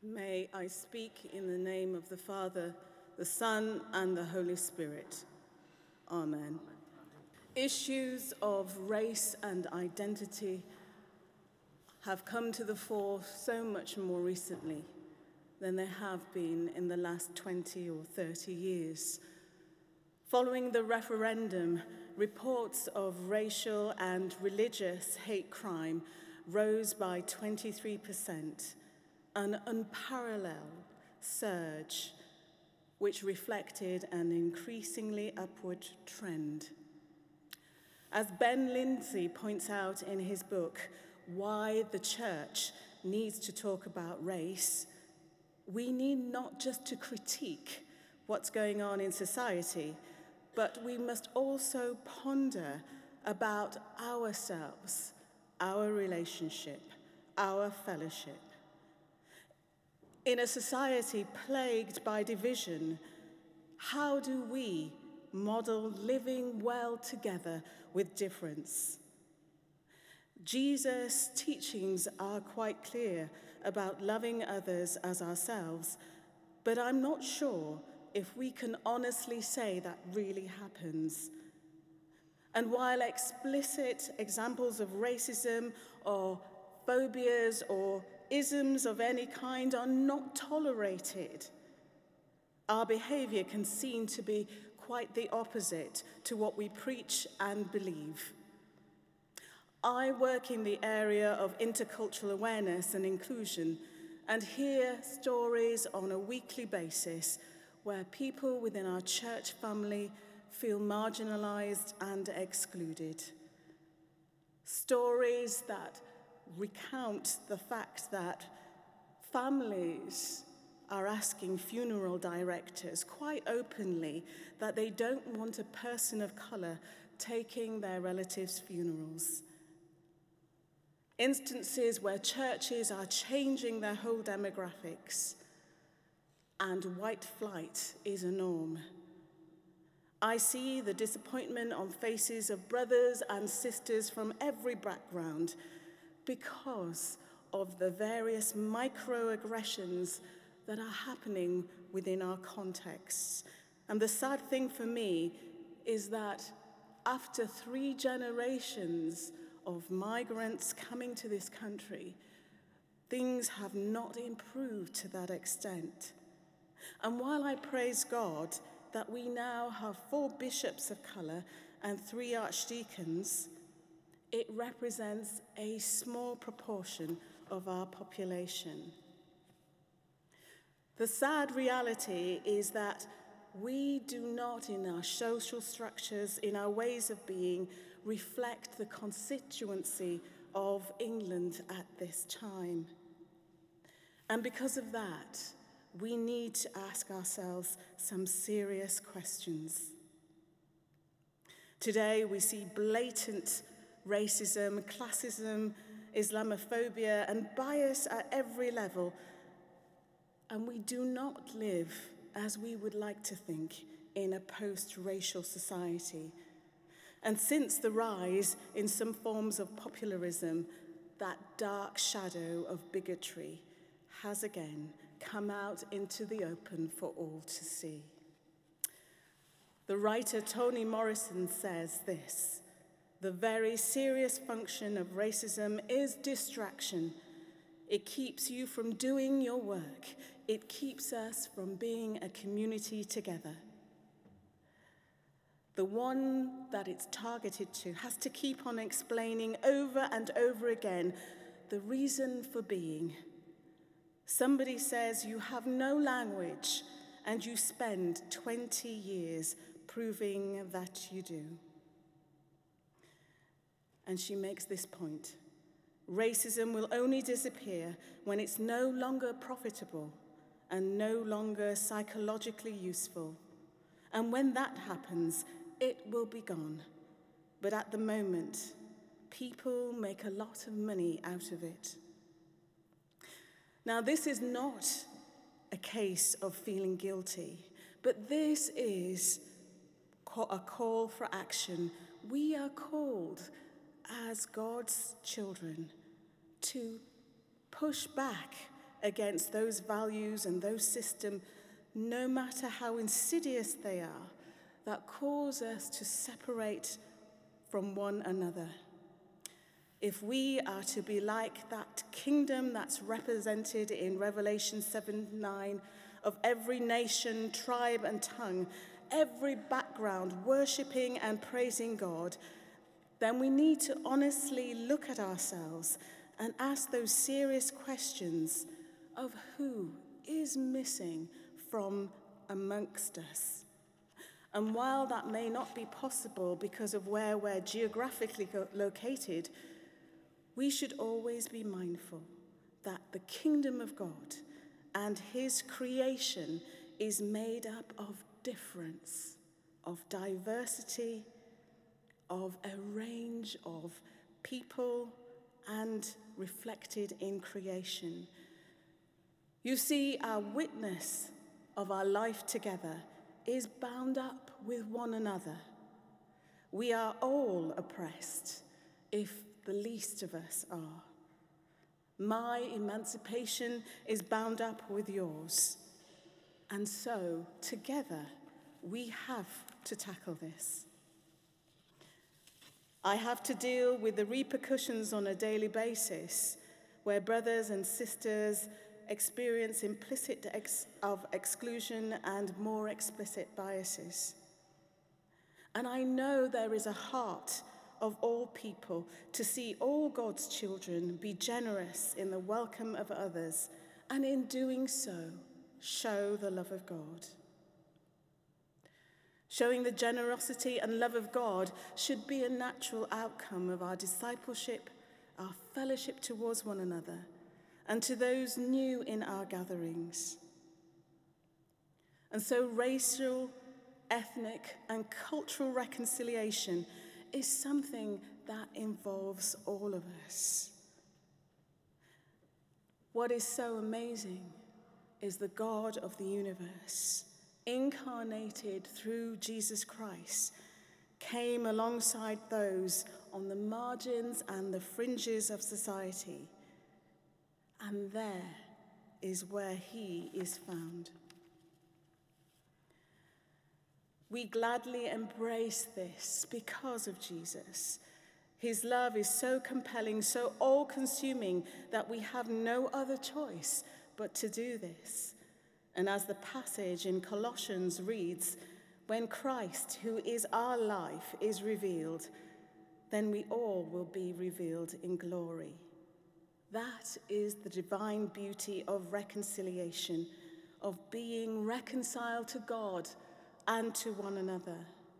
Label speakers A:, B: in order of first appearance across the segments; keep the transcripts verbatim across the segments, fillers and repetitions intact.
A: May I speak in the name of the Father, the Son, and the Holy Spirit. Amen. Issues of race and identity have come to the fore so much more recently than they have been in the last twenty or thirty years. Following the referendum, reports of racial and religious hate crime rose by twenty-three percent, an unparalleled surge which reflected an increasingly upward trend. As Ben Lindsay points out in his book, Why the Church Needs to Talk About Race, we need not just to critique what's going on in society, but we must also ponder about ourselves, our relationship, our fellowship. In a society plagued by division, how do we model living well together with difference? Jesus' teachings are quite clear about loving others as ourselves, but I'm not sure if we can honestly say that really happens. And while explicit examples of racism or phobias or isms of any kind are not tolerated, our behavior can seem to be quite the opposite to what we preach and believe. I work in the area of intercultural awareness and inclusion and hear stories on a weekly basis where people within our church family feel marginalized and excluded. Stories that recount the fact that families are asking funeral directors quite openly that they don't want a person of color taking their relatives' funerals. Instances where churches are changing their whole demographics, and white flight is a norm. I see the disappointment on faces of brothers and sisters from every background because of the various microaggressions that are happening within our contexts. And the sad thing for me is that after three generations of migrants coming to this country, things have not improved to that extent. And while I praise God that we now have four bishops of color and three archdeacons, it represents a small proportion of our population. The sad reality is that we do not, in our social structures, in our ways of being, reflect the constituency of England at this time. And because of that, we need to ask ourselves some serious questions. Today, we see blatant racism, classism, Islamophobia, and bias at every level. And we do not live, as we would like to think, in a post-racial society. And since the rise in some forms of popularism, that dark shadow of bigotry has again come out into the open for all to see. The writer Toni Morrison says this: "The very serious function of racism is distraction. It keeps you from doing your work. It keeps us from being a community together. The one that it's targeted to has to keep on explaining over and over again the reason for being. Somebody says you have no language, and you spend twenty years proving that you do." And she makes this point: racism will only disappear when it's no longer profitable and no longer psychologically useful. And when that happens, it will be gone. But at the moment, people make a lot of money out of it. Now, this is not a case of feeling guilty, but this is a call for action. We are called as God's children to push back against those values and those systems, no matter how insidious they are, that cause us to separate from one another. If we are to be like that kingdom that's represented in Revelation seven nine, of every nation, tribe, and tongue, every background worshipping and praising God, then we need to honestly look at ourselves and ask those serious questions of who is missing from amongst us. And while that may not be possible because of where we're geographically located, we should always be mindful that the kingdom of God and his creation is made up of difference, of diversity, of a range of people, and reflected in creation. You see, our witness of our life together is bound up with one another. We are all oppressed, if the least of us are. My emancipation is bound up with yours. And so, together, we have to tackle this. I have to deal with the repercussions on a daily basis, where brothers and sisters experience implicit ex- of exclusion and more explicit biases. And I know there is a heart of all people to see all God's children be generous in the welcome of others, and in doing so, show the love of God. Showing the generosity and love of God should be a natural outcome of our discipleship, our fellowship towards one another, and to those new in our gatherings. And so racial, ethnic, and cultural reconciliation is something that involves all of us. What is so amazing is the God of the universe, incarnated through Jesus Christ, came alongside those on the margins and the fringes of society. And there is where he is found. We gladly embrace this because of Jesus. His love is so compelling, so all-consuming, that we have no other choice but to do this. And as the passage in Colossians reads, when Christ, who is our life, is revealed, then we all will be revealed in glory. That is the divine beauty of reconciliation, of being reconciled to God and to one another.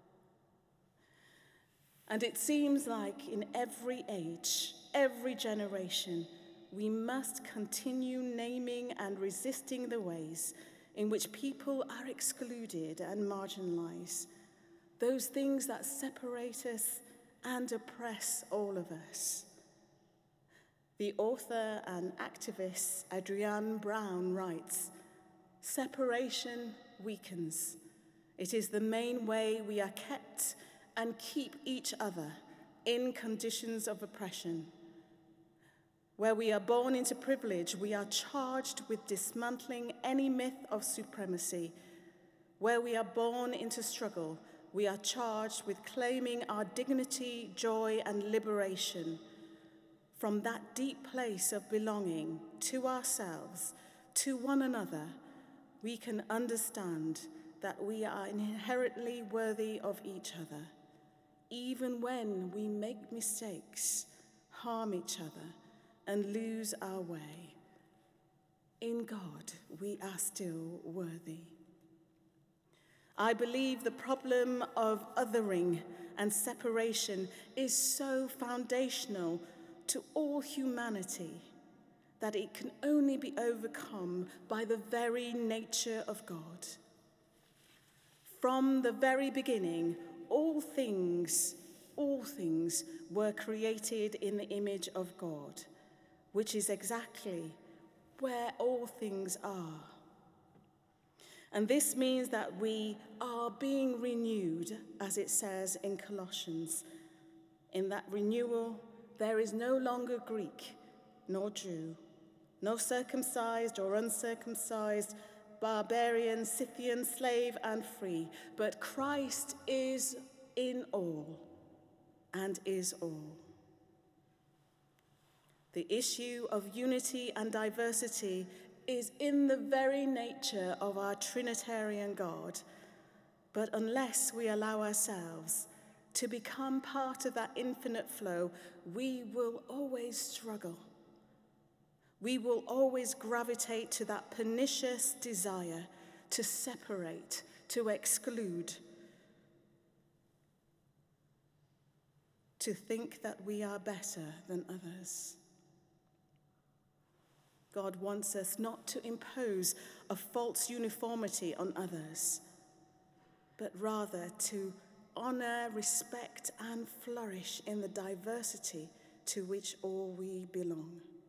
A: And it seems like in every age, every generation, we must continue naming and resisting the ways in which people are excluded and marginalized, those things that separate us and oppress all of us. The author and activist Adrienne Brown writes, "Separation weakens. It is the main way we are kept and keep each other in conditions of oppression. Where we are born into privilege, we are charged with dismantling any myth of supremacy. Where we are born into struggle, we are charged with claiming our dignity, joy, and liberation. From that deep place of belonging to ourselves, to one another, we can understand that we are inherently worthy of each other, even when we make mistakes, harm each other, and lose our way. In God, we are still worthy." I believe the problem of othering and separation is so foundational to all humanity that it can only be overcome by the very nature of God. From the very beginning, all things, all things were created in the image of God, which is exactly where all things are. And this means that we are being renewed, as it says in Colossians. In that renewal, there is no longer Greek nor Jew, no circumcised or uncircumcised, barbarian, Scythian, slave and free, but Christ is in all and is all. The issue of unity and diversity is in the very nature of our Trinitarian God, but unless we allow ourselves to become part of that infinite flow, we will always struggle. We will always gravitate to that pernicious desire to separate, to exclude, to think that we are better than others. God wants us not to impose a false uniformity on others, but rather to honor, respect, and flourish in the diversity to which all we belong.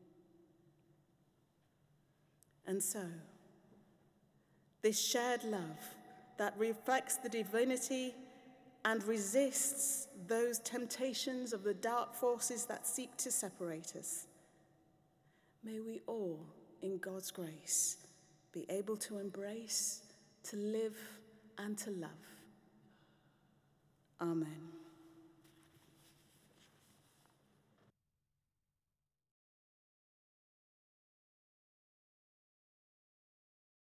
A: And so, this shared love that reflects the divinity and resists those temptations of the dark forces that seek to separate us, may we all, in God's grace, be able to embrace, to live, and to love. Amen.